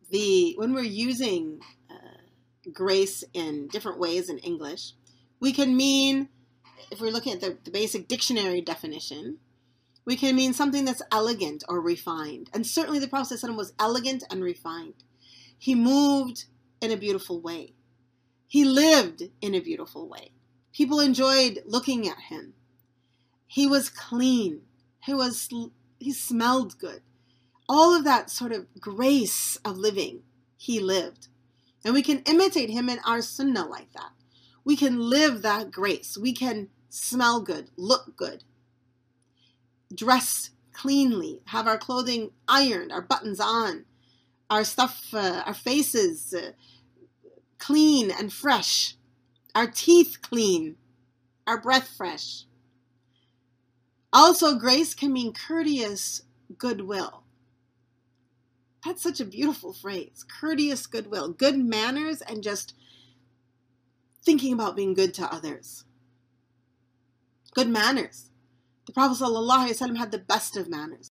when we're using grace in different ways in English, we can mean, if we're looking at the basic dictionary definition, we can mean something that's elegant or refined. And certainly the Prophet ﷺ was elegant and refined. He moved in a beautiful way. He lived in a beautiful way. People enjoyed looking at him. He was clean. He smelled good. All of that sort of grace of living, he lived. And we can imitate him in our sunnah like that. We can live that grace. We can smell good, look good, dress cleanly, have our clothing ironed, our buttons on, our stuff, our faces clean and fresh, our teeth clean, our breath fresh. Also, grace can mean courteous goodwill. That's such a beautiful phrase. Courteous goodwill, good manners, and just thinking about being good to others. Good manners. The Prophet ﷺ had the best of manners.